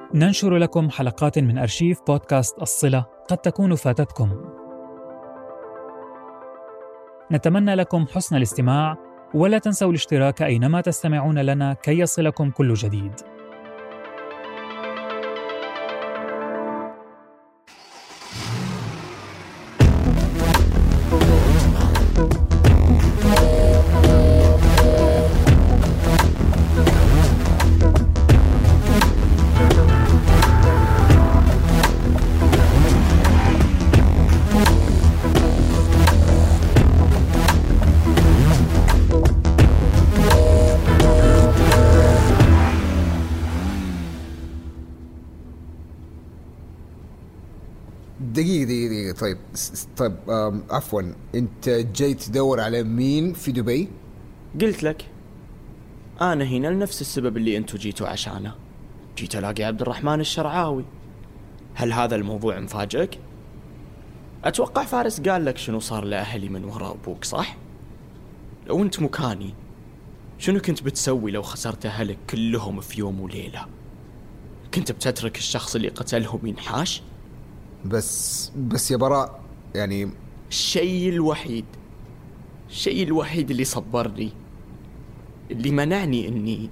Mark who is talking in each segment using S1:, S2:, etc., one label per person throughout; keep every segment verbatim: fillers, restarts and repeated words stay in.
S1: ننشر لكم حلقات من أرشيف بودكاست الصلة قد تكون فاتتكم. نتمنى لكم حسن الاستماع، ولا تنسوا الاشتراك أينما تستمعون لنا كي يصلكم كل جديد.
S2: دقيقة دقيقة دقيقة طيب طيب عفوا، أنت جاي تدور على مين في دبي؟
S3: قلت لك أنا هنا لنفس السبب اللي أنتوا جيتوا عشانه. جيت ألاقي عبد الرحمن الشرعاوي. هل هذا الموضوع مفاجئك؟ أتوقع فارس قال لك شنو صار لأهلي من وراء أبوك، صح؟ لو أنت مكاني شنو كنت بتسوي لو خسرت أهلك كلهم في يوم وليلة؟ كنت بتترك الشخص اللي قتلهم ينحاش؟
S2: بس بس يا براء، يعني
S3: الشيء الوحيد الشيء الوحيد اللي صبرني، اللي منعني اني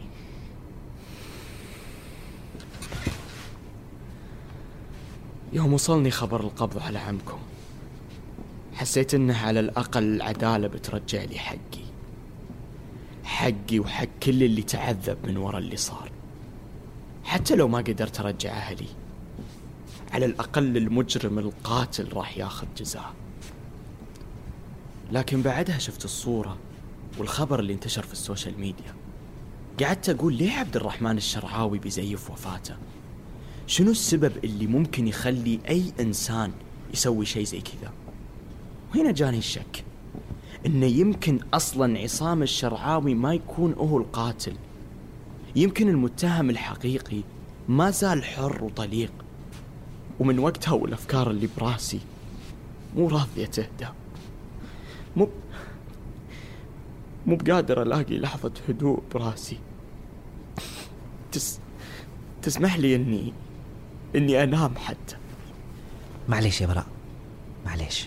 S3: يوم وصلني خبر القبض على عمكم، حسيت انه على الاقل العدالة بترجع لي حقي حقي وحق كل اللي تعذب من وراء اللي صار. حتى لو ما قدرت ارجع اهلي، على الأقل المجرم القاتل راح ياخذ جزاء. لكن بعدها شفت الصورة والخبر اللي انتشر في السوشيال ميديا، قعدت أقول ليه عبد الرحمن الشرعاوي بيزيف وفاته؟ شنو السبب اللي ممكن يخلي أي إنسان يسوي شيء زي كذا؟ وهنا جاني الشك إنه يمكن أصلاً عصام الشرعاوي ما يكون هو القاتل. يمكن المتهم الحقيقي ما زال حر وطليق، ومن وقتها والأفكار اللي براسي مو راضية تهدى. مو مو بقادر ألاقي لحظة هدوء براسي. تس... تسمح لي إني إني أنام حتى.
S4: معليش يا براء، معليش.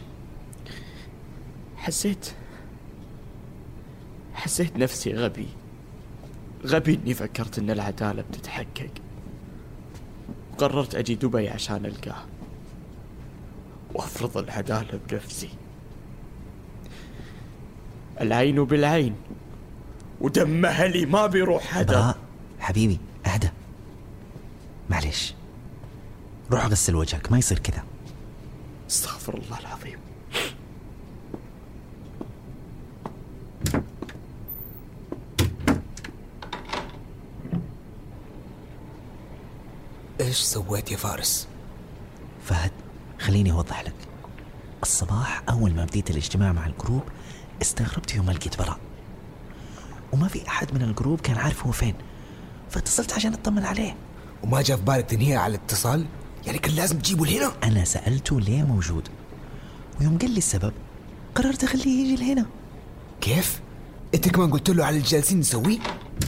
S3: حسيت حسيت نفسي غبي غبي إني فكرت إن العدالة بتتحقق، وقررت أجي دبي عشان ألقاه وأفرض العدالة بنفسي. العين بالعين، ودم أهلي ما بيروح هدر.
S4: براء حبيبي أهدى، معليش، روح غسل وجهك، ما يصير كذا.
S3: استغفر الله العظيم.
S2: إيش سويت يا فارس؟
S4: فهد خليني أوضح لك. الصباح أول ما بديت الاجتماع مع الجروب استغربت يوم لقيت براء، وما في أحد من الجروب كان عارف هو فين، فاتصلت عشان أطمن عليه.
S2: وما جاء في بالك تنهيه على الاتصال؟ يعني كان لازم تجيبه لهنا.
S4: أنا سألته ليه موجود، ويوم قال لي السبب قررت أخليه يجي لهنا.
S2: كيف؟ أنت كمان قلت له على الجالسين نسويه؟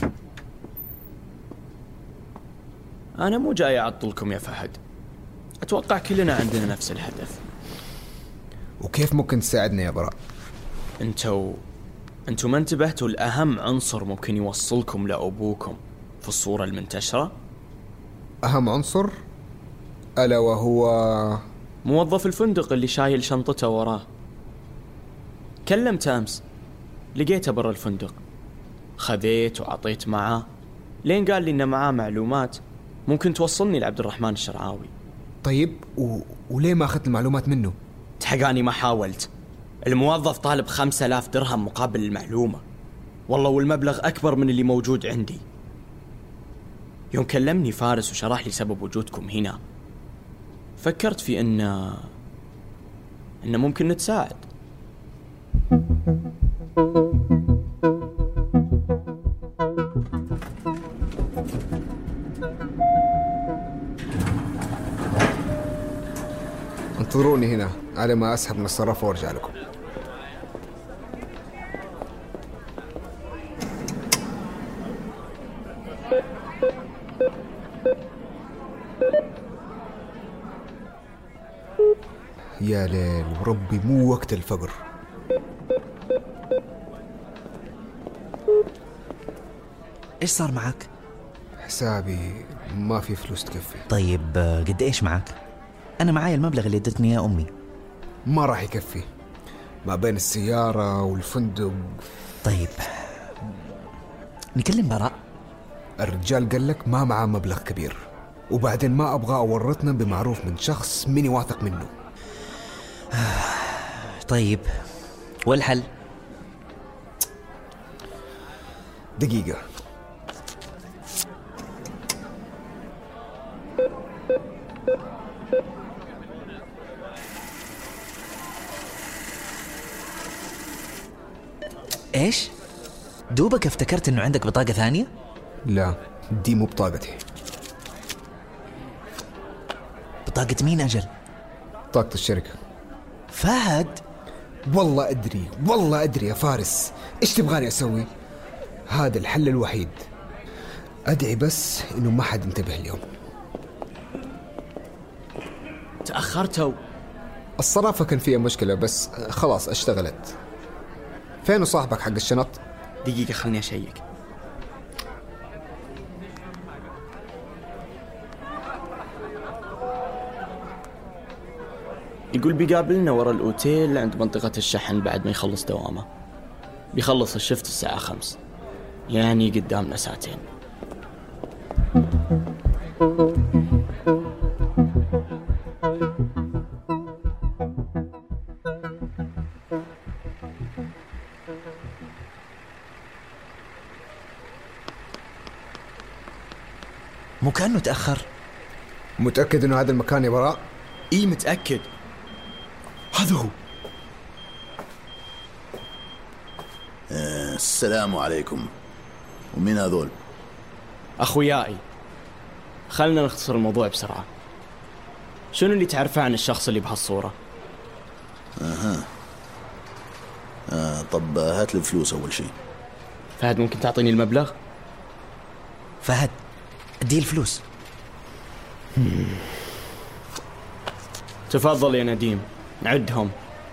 S3: أنا مو جاي أعطلكم يا فهد، أتوقع كلنا عندنا نفس الهدف.
S2: وكيف ممكن تساعدنا يا براء؟
S3: أنتوا أنتوا ما انتبهتوا لأهم عنصر ممكن يوصلكم لأبوكم في الصورة المنتشرة؟
S2: أهم عنصر؟ ألا وهو
S3: موظف الفندق اللي شايل شنطته وراه. كلمت أمس، لقيته برا الفندق، خذيت وعطيت معاه، لين قال لي إنه معاه معلومات ممكن توصلني لعبد الرحمن الشرعاوي.
S2: طيب و... وليه ما أخذت المعلومات منه؟
S3: تحقاني ما حاولت. الموظف طالب خمسة آلاف درهم مقابل المعلومة، والله والمبلغ أكبر من اللي موجود عندي. يوم كلمني فارس وشرح لي سبب وجودكم هنا، فكرت في إن إن ممكن نتساعد.
S2: انتظروني هنا على ما أسحب من الصرافة وارجع لكم. يا ليل وربي مو وقت الفقر.
S4: إيش صار معك؟
S2: حسابي ما في فلوس تكفي.
S4: طيب قد إيش معك؟ أنا معايا المبلغ اللي ادتني يا أمي.
S2: ما راح يكفي ما بين السيارة والفندق.
S4: طيب نكلم براء.
S2: الرجال قال لك ما معاه مبلغ كبير، وبعدين ما أبغى أورطنا بمعروف من شخص مني واثق منه.
S4: طيب والحل؟
S2: دقيقة.
S4: إيش؟ دوبك افتكرت إنه عندك بطاقة ثانية؟
S2: لا دي مو بطاقتي.
S4: بطاقة مين أجل؟
S2: بطاقة الشركة.
S4: فهد
S2: والله أدري والله أدري يا فارس، إيش تبغاني أسوي؟ هذا الحل الوحيد. أدعي بس إنه ما حد انتبه اليوم.
S3: تأخرتوا.
S2: الصرافة كان فيها مشكلة بس خلاص اشتغلت. فين صاحبك حق الشنط؟
S3: دقيقة خلني أشيك. يقول بيقابلنا ورا الأوتيل عند منطقة الشحن بعد ما يخلص دوامه. بيخلص الشفت الساعة خمس، يعني قدامنا ساعتين.
S4: مو كأنه تأخر.
S2: متأكد إنه هذا المكان يا براء؟
S3: إيه متأكد. هذا هو.
S5: السلام عليكم. ومين هذول؟
S3: أخوياي. خلنا نختصر الموضوع بسرعة. شنو اللي تعرفه عن الشخص اللي بهالصورة؟
S5: أها آه طب هات لي الفلوس أول شيء.
S3: فهد ممكن تعطيني المبلغ؟
S4: فهد ادي الفلوس.
S3: تفضل يا نديم نعدهم.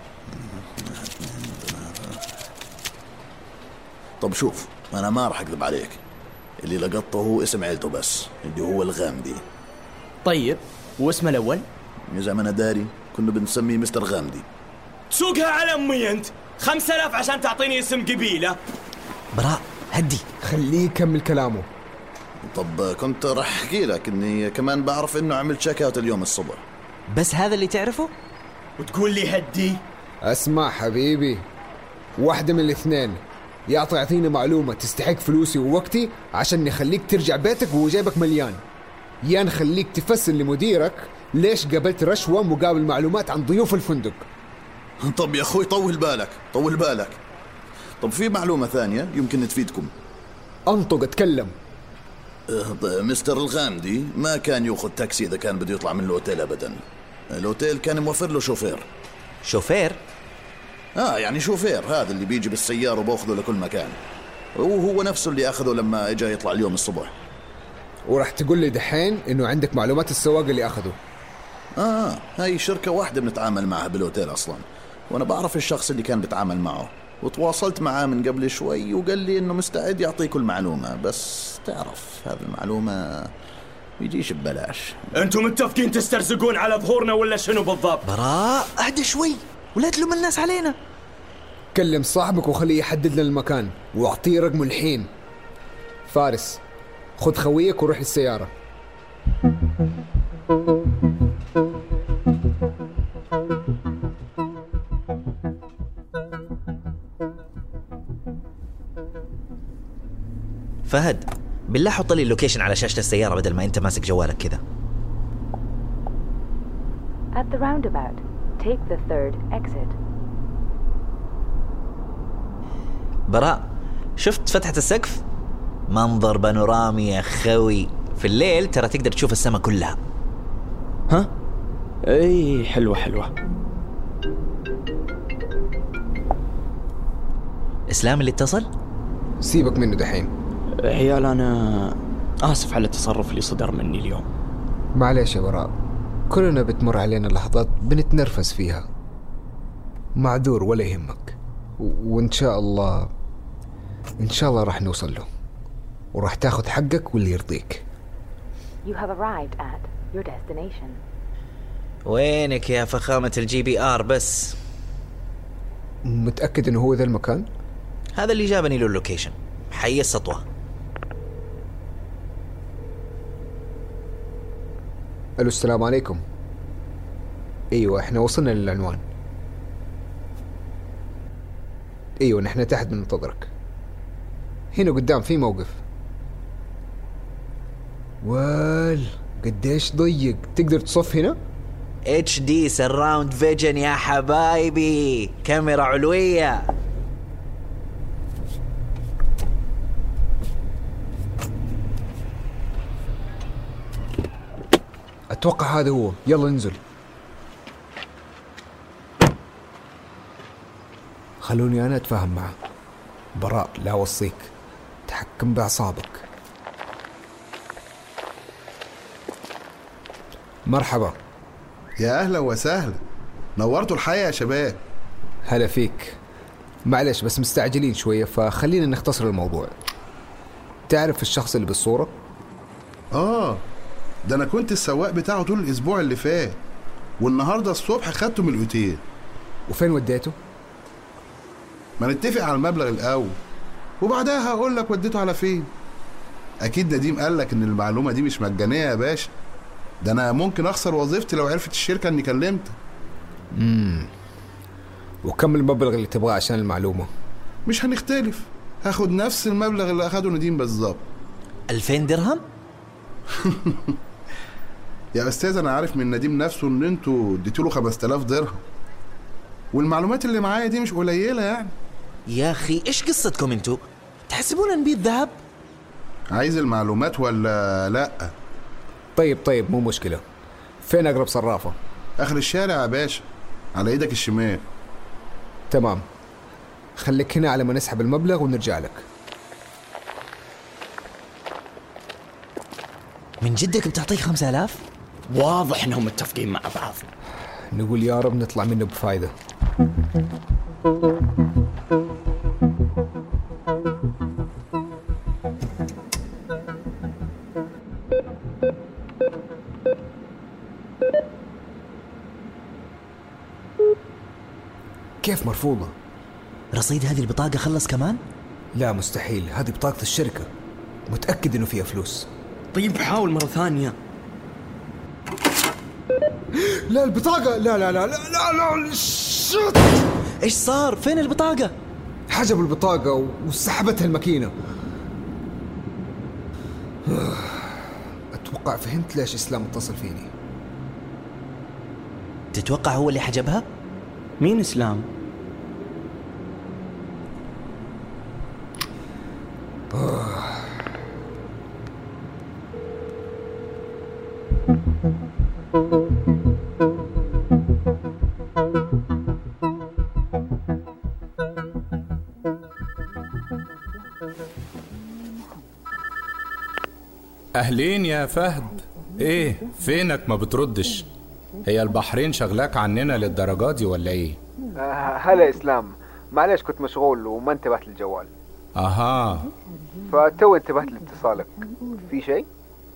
S5: طب شوف أنا ما راح أكذب عليك، اللي لقطه هو اسم عيلته بس، اللي هو الغامدي.
S3: طيب واسمه الأول؟
S5: زي ما أنا داري كنا بنسميه مستر غامدي.
S3: تسوقها على أمي أنت. خمسة آلاف عشان تعطيني اسم قبيلة.
S4: براء هدي
S2: خليه يكمل كلامه.
S5: طب كنت راح أحكي لك إني كمان بعرف إنه عمل تشيكات اليوم الصبح.
S4: بس هذا اللي تعرفه؟
S3: وتقول لي هدي؟
S2: اسمع حبيبي، واحدة من الاثنين، يا تعطيني معلومة تستحق فلوسي ووقتي عشان نخليك ترجع بيتك وجيبك مليان، يا نخليك تفسر لمديرك ليش قبلت رشوة مقابل معلومات عن ضيوف الفندق.
S5: طب يا أخوي طول بالك طول بالك. طب في معلومة ثانية يمكن تفيدكم.
S2: انطق اتكلم.
S5: مستر الغامدي ما كان يأخذ تاكسي إذا كان بده يطلع من الأوتيل أبدا. الأوتيل كان موفر له شوفير.
S4: شوفير؟
S5: آه يعني شوفير هذا اللي بيجي بالسيارة وبأخذه لكل مكان، وهو نفسه اللي أخذه لما إجا يطلع اليوم الصبح.
S2: ورح تقول لي دحين إنه عندك معلومات السواق اللي أخذه؟
S5: آه هاي شركة واحدة بنتعامل معها بالأوتيل أصلا، وأنا بعرف الشخص اللي كان بتعامل معه، وتواصلت معاه من قبل شوي وقال لي إنه مستعد يعطيك المعلومة، بس تعرف هذه المعلومة بيجيش ببلاش.
S3: أنتم متفقين تسترزقون على ظهورنا ولا شنو بالضبط؟
S4: براء اهدى شوي ولا تلوم الناس علينا.
S2: كلم صاحبك وخليه يحدد لنا المكان واعطيه رقمه الحين. فارس خذ خويك وروح للسيارة.
S4: فهد بالله حط لي اللوكيشن على شاشة السيارة بدل ما انت ماسك جوالك كذا.
S6: At the roundabout, take the third exit.
S4: براء شفت فتحة السقف؟ منظر بانورامي يا خوي، في الليل ترى تقدر تشوف السماء كلها.
S3: ها؟ اي حلوة حلوة.
S4: اسلام اللي اتصل؟
S2: سيبك منه دحين.
S3: عيال أنا آسف على التصرف اللي صدر مني اليوم.
S2: معليش يا براء، كلنا بتمر علينا لحظات بنتنرفز فيها، معذور ولا يهمك، و... وإن شاء الله إن شاء الله راح نوصل له وراح تاخذ حقك واللي يرضيك.
S6: You have arrived at your destination.
S4: وينك يا فخامة الجي بي آر بس؟
S2: متأكد إنه هو ذا المكان؟
S4: هذا اللي جابني له اللوكيشن، حي السطوة.
S2: ألو السلام عليكم. أيوة إحنا وصلنا للعنوان. أيوة نحن تحت بننتظرك. هنا قدام في موقف. وال قديش ضيق، تقدر تصف هنا؟
S4: اتش دي سراوند فيجن يا حبايبي، كاميرا علوية.
S2: أتوقع هذا هو، يلا ننزل. خلوني أنا أتفاهم معه. براء لا أوصيك تحكم بأعصابك. مرحبا.
S7: يا أهلا وسهلا، نورتوا الحياة يا شباب.
S2: هلا فيك. معلش بس مستعجلين شوية فخلينا نختصر الموضوع. تعرف الشخص اللي بالصورة؟
S7: آه ده أنا كنت السواق بتاعه طول الأسبوع اللي فات، والنهاردة الصبح خدته من الأوتيل.
S2: وفين وديته؟
S7: ما نتفق على المبلغ الأول وبعدها هقول لك وديته على فين. أكيد نديم قال لك إن المعلومة دي مش مجانية يا باشا، ده أنا ممكن أخسر وظيفتي لو عرفت الشركة إني كلمتك.
S2: امم وكم المبلغ اللي تبغاه عشان المعلومة؟
S7: مش هنختلف، هاخد نفس المبلغ اللي أخده نديم بالظبط.
S4: ألفين درهم؟
S7: يا أستاذ أنا عارف من نديم نفسه إن أنتوا اديتوله خمسة آلاف درهم، والمعلومات اللي معايا دي مش قليلة يعني.
S4: يا أخي إيش قصتكم أنتوا؟ تحسبون نبيذ ذهب؟
S7: عايز المعلومات ولا لأ؟
S2: طيب طيب مو مشكلة. فين أقرب صرافة؟
S7: آخر الشارع يا باشا، على إيدك الشمال.
S2: تمام، خليك هنا على ما نسحب المبلغ ونرجع لك.
S4: من جدك بتعطيه خمسة آلاف؟
S3: واضح انهم متفقين مع بعض.
S2: نقول يا رب نطلع منه بفايدة. كيف مرفوضة؟
S4: رصيد هذه البطاقة خلص كمان؟
S2: لا مستحيل، هذه بطاقة الشركة، متأكد إنه فيها فلوس.
S3: طيب حاول مرة ثانية.
S2: لا البطاقة، لا لا لا لا لا, لا. شت.
S4: إيش صار؟ فين البطاقة؟
S2: حجبوا البطاقة وسحبتها الماكينة. أتوقع فهمت ليش إسلام اتصل فيني.
S4: تتوقع هو اللي حجبها؟
S3: مين إسلام؟
S8: أهلين يا فهد. إيه فينك ما بتردش؟ هي البحرين شغلاك عننا للدرجة دي ولا إيه؟
S2: آه هلا إسلام، معلش كنت مشغول وما انتبهت للجوال.
S8: أها،
S2: فتو انتبهت لاتصالك. في شيء؟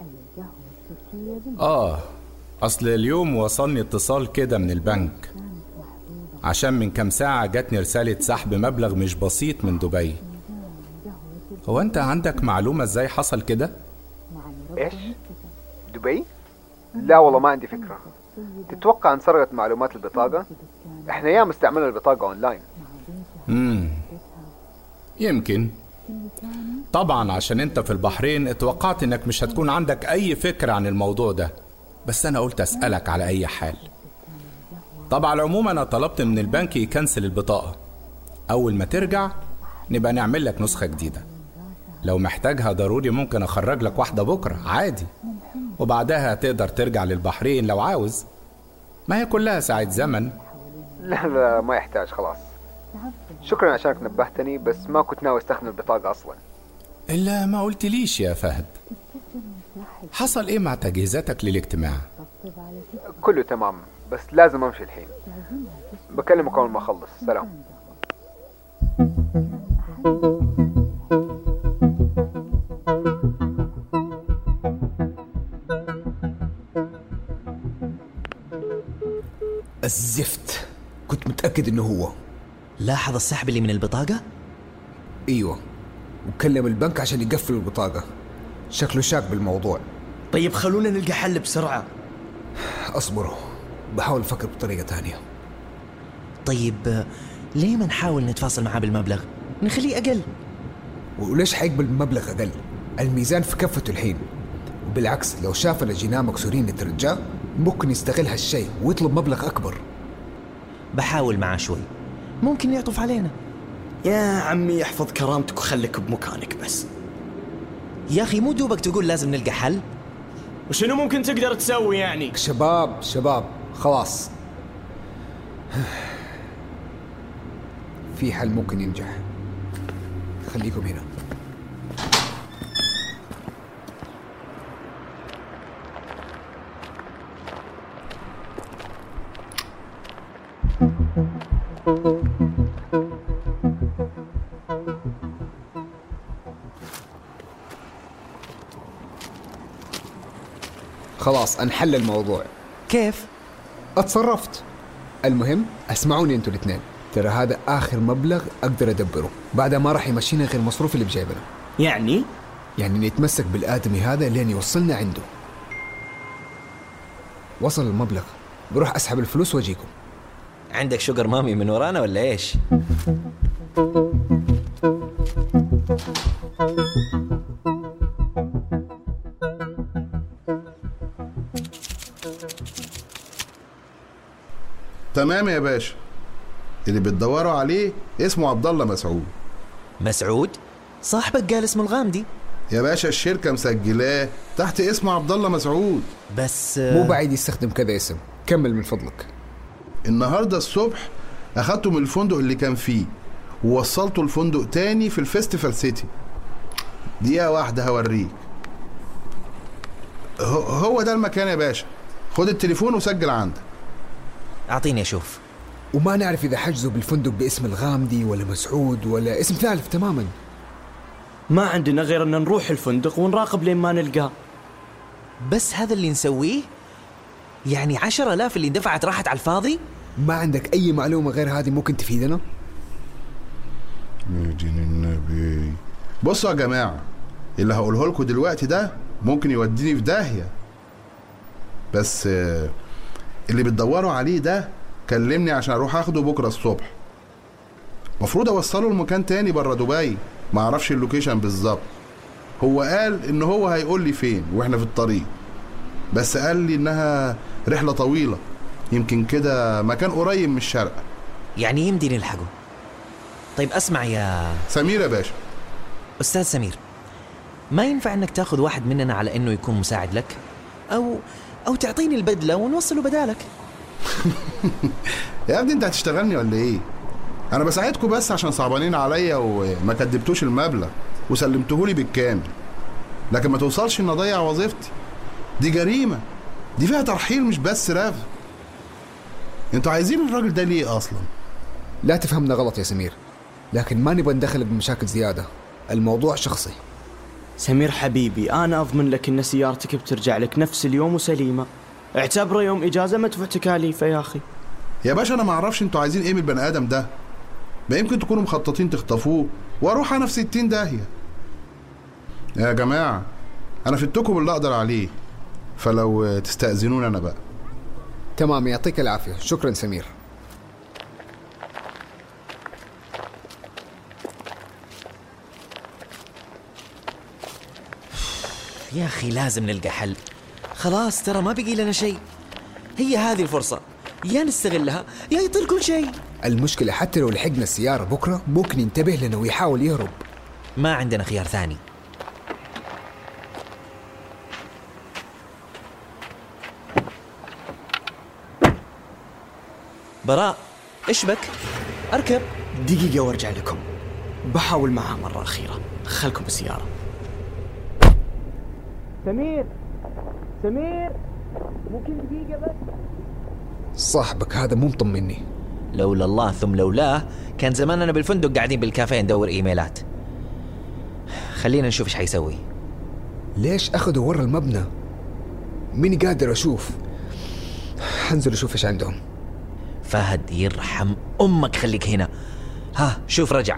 S8: آه أصل اليوم وصلني اتصال كده من البنك، عشان من كام ساعة جاتني رسالة سحب مبلغ مش بسيط من دبي. هو أنت عندك معلومة إزاي حصل كده؟
S2: إيش؟ دبي؟ لا والله ما عندي فكرة. تتوقع انسرقت معلومات البطاقة؟ احنا ياما استعملنا البطاقة اونلاين.
S8: امم يمكن. طبعا عشان انت في البحرين اتوقعت انك مش هتكون عندك اي فكرة عن الموضوع ده، بس انا قلت اسألك على اي حال. طبعا العموم انا طلبت من البنك يكنسل البطاقة، اول ما ترجع نبقى نعمل لك نسخة جديدة. لو محتاجها ضروري ممكن اخرج لك واحدة بكرة عادي، وبعدها تقدر ترجع للبحرين لو عاوز، ما هي كلها ساعة زمن.
S2: لا لا ما يحتاج خلاص، شكرا عشانك نبهتني، بس ما كنت ناوي استخدم البطاقة اصلا.
S8: إلا ما قلت ليش يا فهد، حصل ايه مع تجهيزاتك للاجتماع؟
S2: كله تمام، بس لازم امشي الحين. بكلمك أول ما أخلص. سلام. الزفت، كنت متأكد إنه هو.
S4: لاحظ السحب اللي من البطاقة؟
S2: ايوه، وكلم البنك عشان يقفلوا البطاقة. شكله شاك بالموضوع.
S3: طيب خلونا نلقى حل بسرعة.
S2: اصبروا، بحاول افكر بطريقة تانية.
S4: طيب ليه ما نحاول نتفاصل معاه بالمبلغ؟ نخليه أقل.
S2: وليش حيقبل بمبلغ أقل؟ الميزان في كفته الحين. وبالعكس لو شافنا جينا مكسورين نترجاه ممكن يستغل هالشيء ويطلب مبلغ أكبر.
S4: بحاول معاه شوي، ممكن يعطف علينا.
S3: يا عمي يحفظ كرامتك وخليك بمكانك بس.
S4: يا أخي مو دوبك تقول لازم نلقى حل؟
S3: وشنو ممكن تقدر تسوي يعني؟
S2: شباب شباب خلاص، في حل ممكن ينجح. خليكم هنا. خلاص انحل الموضوع.
S4: كيف؟
S2: اتصرفت. المهم اسمعوني انتوا الاثنين، ترى هذا اخر مبلغ اقدر ادبره، بعدها ما راح يمشينا غير مصروف اللي بجيبنا.
S3: يعني؟
S2: يعني نتمسك بالآدمي هذا لين يوصلنا عنده. وصل المبلغ بروح اسحب الفلوس واجيكم.
S4: عندك شوجر مامي من ورانا ولا ايش؟
S7: تمام يا باشا، اللي بتدوروا عليه اسمه عبد الله مسعود.
S4: مسعود؟ صاحبك قال اسمه الغامدي.
S7: يا باشا الشركة مسجلاه تحت اسمه عبد الله مسعود.
S4: بس
S2: مو بعيد يستخدم كذا اسم. كمل من فضلك.
S7: النهاردة الصبح أخدته من الفندق اللي كان فيه ووصلته الفندق تاني في الفيستيفال سيتي. دقيقة واحدة هوريك. هو ده المكان يا باشا، خد التليفون وسجل عندك.
S4: أعطيني أشوف.
S2: وما نعرف إذا حجزوا بالفندق باسم الغامدي ولا مسعود ولا اسم ثالث تماما.
S3: ما عندنا غير أن نروح الفندق ونراقب لين ما نلقاه.
S4: بس هذا اللي نسويه؟ يعني عشر آلاف اللي دفعت راحت على الفاضي؟
S2: ما عندك أي معلومة غير هذه ممكن تفيدنا؟
S7: دين النبي. بصوا يا جماعة، اللي هقوله لكم دلوقتي ده ممكن يوديني في داهية، بس اللي بتدوروا عليه ده كلمني عشان اروح اخده بكرة الصبح. مفروض اوصله لمكان تاني برا دبي، ما اعرفش اللوكيشن بالظبط. هو قال ان هو هيقول لي فين واحنا في الطريق، بس قال لي انها رحلة طويلة، يمكن كده مكان قريب من الشرق.
S4: يعني يمدي نلحقه. طيب اسمع يا
S7: سمير يا باشا.
S4: أستاذ سمير، ما ينفع انك تاخذ واحد مننا على انه يكون مساعد لك، او او تعطيني البدلة ونوصله بدالك.
S7: يا ابني انت هتشتغلني ولا ايه؟ انا بساعدكم بس عشان صعبانين عليا وما كدبتوش المبلغ وسلمتهولي بالكامل، لكن ما توصلش ان اضيع وظيفتي. دي جريمة، دي فيها ترحيل مش بس رفض. انتوا عايزين الراجل ده ليه اصلا؟
S2: لا تفهمنا غلط يا سمير، لكن ما نبغى ندخل بمشاكل زيادة. الموضوع شخصي.
S3: سمير حبيبي، أنا أضمن لك إن سيارتك بترجع لك نفس اليوم وسليمة. اعتبره يوم إجازة مدفوع تكاليفه يا أخي.
S7: يا باشا أنا ما أعرفش أنتوا عايزين إيه من البني آدم ده. ما يمكن تكونوا مخططين تخطفوه وأروح أنا في ستين داهية. يا جماعة أنا فدتكم اللي أقدر عليه، فلو تستأذنون أنا بقى.
S2: تمام، يعطيك العافية. شكرا سمير.
S4: يا أخي لازم نلقى حل. خلاص ترى ما بقي لنا شيء، هي هذه الفرصة، يا نستغلها يا يطير كل شيء.
S2: المشكلة حتى لو لحقنا السيارة بكرة ممكن ينتبه لنا ويحاول يهرب.
S4: ما عندنا خيار ثاني. براء، إيش بك؟ أركب.
S3: دقيقة وارجع لكم، بحاول معها مرة أخيرة. خلكم بالسيارة. سمير سمير ممكن دقيقة بس.
S2: صاحبك هذا مو مطمني.
S4: لولا الله ثم لولاه كان زماننا بالفندق قاعدين بالكافيه ندور إيميلات. خلينا نشوف إيش حيسوي.
S2: ليش أخذوا ورا المبنى؟ مين قادر أشوف؟ حنزل أشوف إيش عندهم.
S4: فهد يرحم أمك خليك هنا. ها شوف رجع.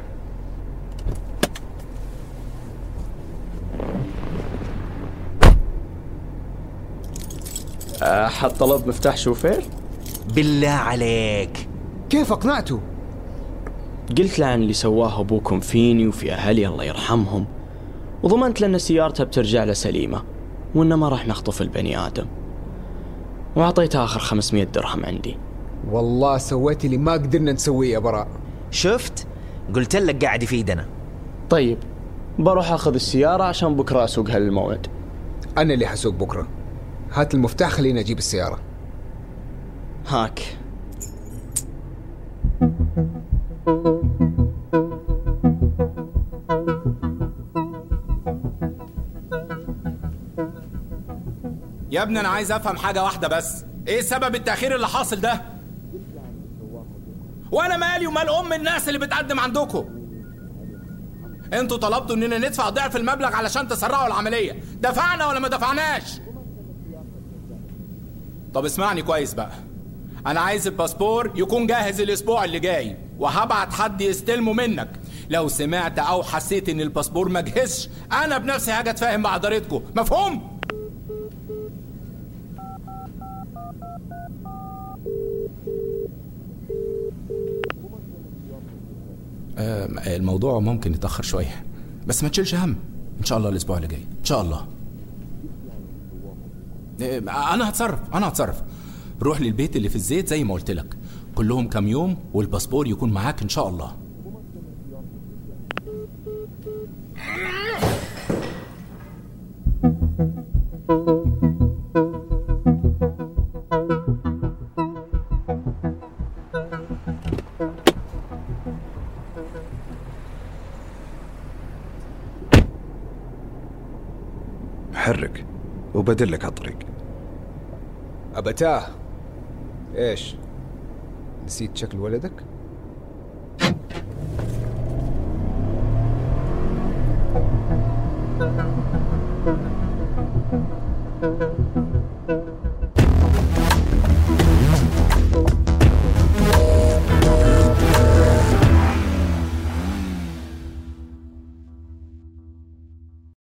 S3: أحد طلب مفتاح شوفير؟
S4: بالله عليك
S2: كيف أقنعته؟
S3: قلت له عن اللي سواه أبوكم فيني وفي أهلي الله يرحمهم، وضمنت لنا سيارته بترجع له سليمة، وإنه ما راح نخطف البني آدم، وعطيته آخر خمسمية درهم عندي.
S2: والله سويت اللي ما قدرنا نسويه يا براء.
S4: شفت؟ قلت لك قاعد يفيدنا.
S3: طيب بروح أخذ السيارة عشان بكرة أسوقها للموعد.
S2: أنا اللي حسوق بكرة. هات المفتاح خلينا أجيب السيارة.
S3: هاك.
S8: يا ابني أنا عايز أفهم حاجة واحدة بس، إيه سبب التأخير اللي حاصل ده؟ وأنا مالي ومال أم الناس اللي بتقدم عندكم؟ انتوا طلبتوا إننا ندفع ضعف المبلغ علشان تسرعوا العملية، دفعنا ولا ما دفعناش؟ طب اسمعني كويس بقى، أنا عايز الباسبور يكون جاهز الأسبوع اللي جاي، وهبعت حد يستلمه منك. لو سمعت أو حسيت إن الباسبور ما جهزش أنا بنفسي هاجي أتفاهم مع إدارتكم، مفهوم؟ الموضوع ممكن يتأخر شوية، بس ما تشيلش هم، إن شاء الله الأسبوع اللي جاي إن شاء الله. أنا هتصرف أنا هتصرف روح للبيت اللي في الزيت زي ما قلت لك، كلهم كام يوم والباسبور يكون معاك إن شاء الله.
S9: حرك وبدلك على الطريق.
S2: أبتاه. إيش؟ نسيت شكل ولدك؟